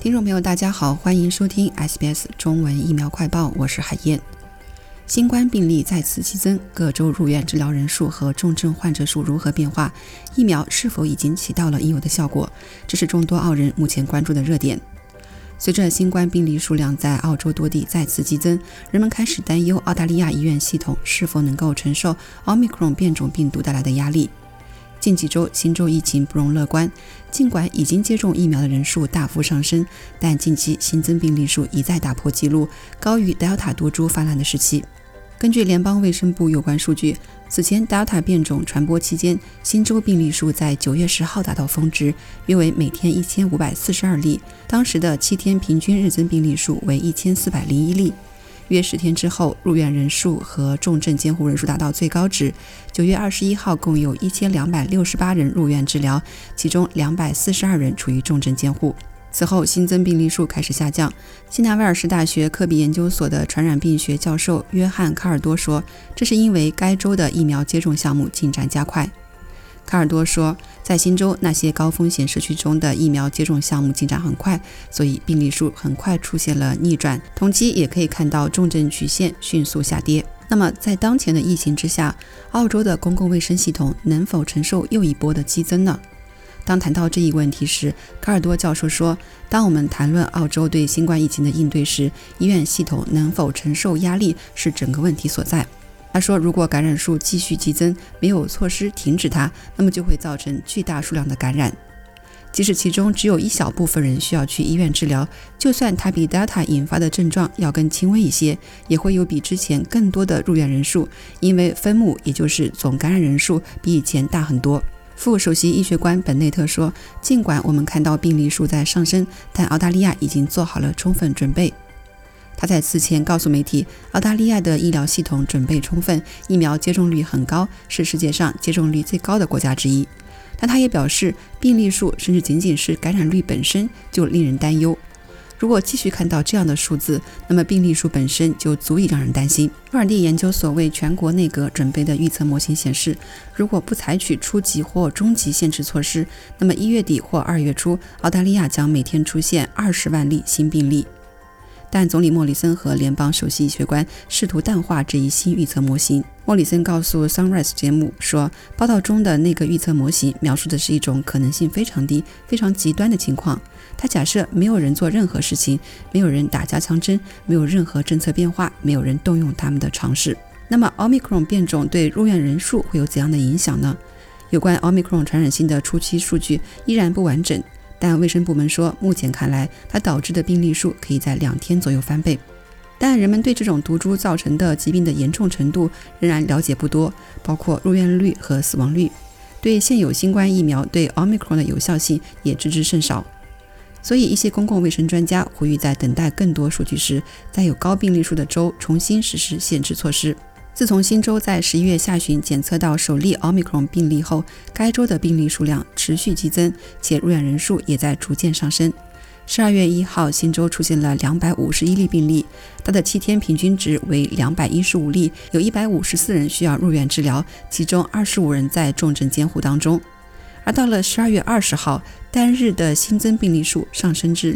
听众朋友大家好，欢迎收听 SBS 中文疫苗快报，我是海燕。新冠病例再次激增，各州入院治疗人数和重症患者数如何变化？疫苗是否已经起到了应有的效果？这是众多澳人目前关注的热点。随着新冠病例数量在澳洲多地再次激增，人们开始担忧澳大利亚医院系统是否能够承受 Omicron 变种病毒带来的压力。近几周新州疫情不容乐观，尽管已经接种疫苗的人数大幅上升，但近期新增病例数一再打破纪录，高于 Delta 毒株泛滥的时期。根据联邦卫生部有关数据，此前 Delta 变种传播期间，新州病例数在9月10号达到峰值，约为每天1542例，当时的7天平均日增病例数为1401例。约10天之后，入院人数和重症监护人数达到最高值。9月21号共有1268人入院治疗，其中242人处于重症监护。此后新增病例数开始下降。西南威尔士大学科比研究所的传染病学教授约翰·卡尔多说，这是因为该州的疫苗接种项目进展加快。卡尔多说，在新州那些高风险社区中的疫苗接种项目进展很快，所以病例数很快出现了逆转，同期也可以看到重症曲线迅速下跌。那么在当前的疫情之下，澳洲的公共卫生系统能否承受又一波的激增呢？当谈到这一问题时，卡尔多教授说，当我们谈论澳洲对新冠疫情的应对时，医院系统能否承受压力是整个问题所在。他说，如果感染数继续激增，没有措施停止它，那么就会造成巨大数量的感染。即使其中只有一小部分人需要去医院治疗，就算它比 Delta 引发的症状要更轻微一些，也会有比之前更多的入院人数，因为分母也就是总感染人数比以前大很多。副首席医学官本内特说，尽管我们看到病例数在上升，但澳大利亚已经做好了充分准备。他在此前告诉媒体，澳大利亚的医疗系统准备充分，疫苗接种率很高，是世界上接种率最高的国家之一。但他也表示，病例数甚至仅仅是感染率本身就令人担忧。如果继续看到这样的数字，那么病例数本身就足以让人担心。沃尔蒂研究所为全国内阁准备的预测模型显示，如果不采取初级或中级限制措施，那么1月底或2月初，澳大利亚将每天出现20万例新病例。但总理莫里森和联邦首席医学官试图淡化这一新预测模型。莫里森告诉 Sunrise 节目说，报道中的那个预测模型描述的是一种可能性非常低、非常极端的情况。他假设没有人做任何事情，没有人打加强针，没有任何政策变化，没有人动用他们的尝试。那么 Omicron 变种对入院人数会有怎样的影响呢？有关 Omicron 传染性的初期数据依然不完整，但卫生部门说，目前看来它导致的病例数可以在2天左右翻倍。但人们对这种毒株造成的疾病的严重程度仍然了解不多，包括入院率和死亡率。对现有新冠疫苗对 Omicron 的有效性也知之甚少。所以一些公共卫生专家呼吁在等待更多数据时，在有高病例数的州重新实施限制措施。自从新州在11月下旬检测到首例 Omicron 病例后，该州的病例数量持续激增，且入院人数也在逐渐上升。12月1号，新州出现了251例病例，它的7天平均值为215例，有154人需要入院治疗，其中25人在重症监护当中。而到了12月20号，单日的新增病例数上升至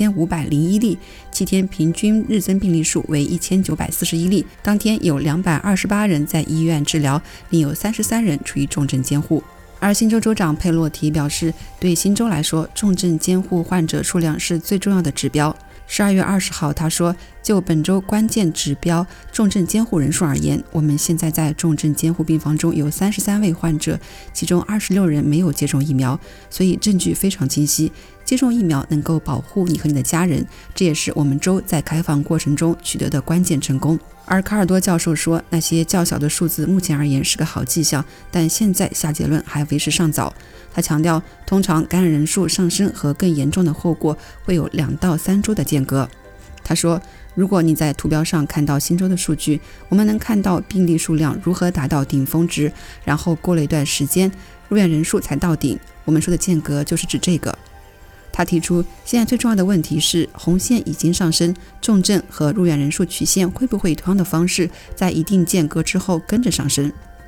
2501例，7天平均日增病例数为1941例，当天有228人在医院治疗，另有33人处于重症监护。而新州州长佩洛提表示，对新州来说，重症监护患者数量是最重要的指标。12月20号，他说，就本周关键指标重症监护人数而言，我们现在在重症监护病房中有33位患者，其中26人没有接种疫苗，所以证据非常清晰，接种疫苗能够保护你和你的家人，这也是我们州在开放过程中取得的关键成功。而卡尔多教授说，那些较小的数字目前而言是个好迹象，但现在下结论还为时尚早。他强调，通常感染人数上升和更严重的后果会有2到3周的间隔。他说，如果你在图标上看到新州的数据，我们能看到病例数量如何达到顶峰值，然后过了一段时间，入院人数才到顶。我们说的间隔就是指这个。他提出，现在最重要的问题是，红线已经上升，重症和入院人数曲线会不会以同样的方式在一定间隔之后跟着上升？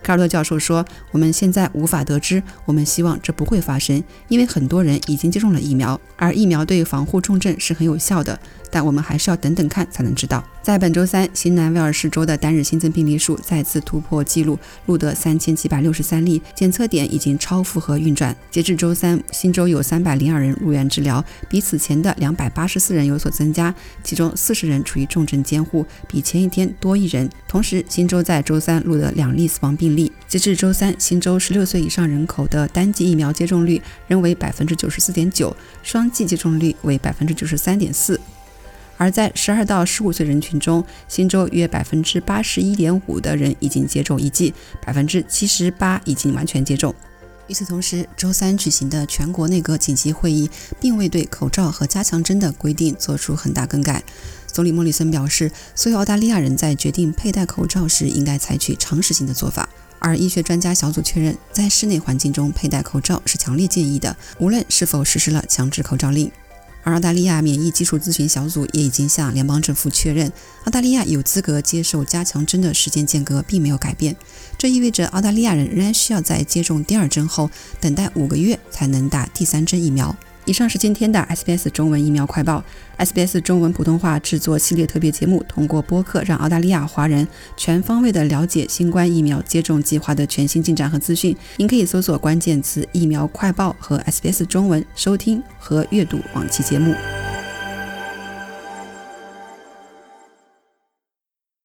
卡尔多教授说，我们现在无法得知，我们希望这不会发生，因为很多人已经接种了疫苗，而疫苗对防护重症是很有效的，但我们还是要等等看才能知道。在本周三，新南威尔士州的单日新增病例数再次突破纪录，录得3763例，检测点已经超负荷运转。截至周三，新州有302人入院治疗，比此前的284人有所增加，其中40人处于重症监护，比前一天多1人。同时，新州在周三录得2例死亡病例。截至周三，新州16岁以上人口的单剂疫苗接种率仍为 94.9%， 双剂接种率为 93.4%。而在12到15岁人群中，新州约 81.5% 的人已经接种一剂， 78% 已经完全接种。与此同时，周三举行的全国内阁紧急会议并未对口罩和加强针的规定做出很大更改。总理莫里森表示，所有澳大利亚人在决定佩戴口罩时应该采取常识性的做法。而医学专家小组确认，在室内环境中佩戴口罩是强烈建议的，无论是否实施了强制口罩令。而澳大利亚免疫技术咨询小组也已经向联邦政府确认，澳大利亚有资格接受加强针的时间间隔并没有改变，这意味着澳大利亚人仍然需要在接种第2针后等待5个月才能打第3针疫苗。以上是今天的 SBS 中文疫苗快报。SBS 中文普通话制作系列特别节目，通过播客让澳大利亚华人全方位的了解新冠疫苗接种计划的全新进展和资讯。您可以搜索关键词疫苗快报和 SBS 中文收听和阅读往期节目。